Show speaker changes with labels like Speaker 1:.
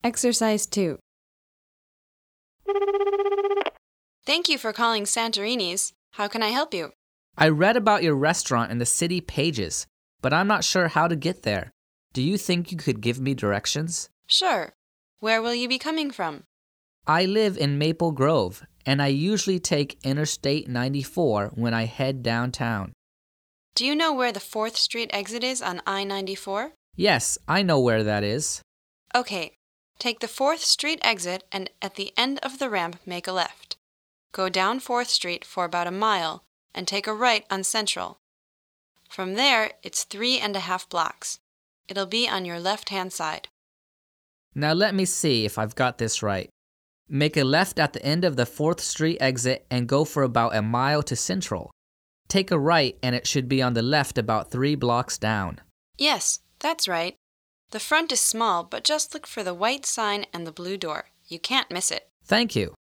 Speaker 1: Exercise 2.
Speaker 2: Thank you for calling Santorini's. How can I help you?
Speaker 3: I read about your restaurant in the city pages, but I'm not sure how to get there. Do you think you could give me directions?
Speaker 2: Sure. Where will you be coming from?
Speaker 3: I live in Maple Grove, and I usually take Interstate 94 when I head downtown.
Speaker 2: Do you know where the 4th Street exit is on I-94?
Speaker 3: Yes, I know where that is.
Speaker 2: Okay. Take the 4th Street exit and at the end of the ramp make a left. Go down 4th Street for about a mile and take a right on Central. From there, it's 3.5 blocks. It'll be on your left-hand side.
Speaker 3: Now let me see if I've got this right. Make a left at the end of the 4th Street exit and go for about a mile to Central. Take a right and it should be on the left about 3 blocks down.
Speaker 2: Yes, that's right. The front is small, but just look for the white sign and the blue door. You can't miss it.
Speaker 3: Thank you.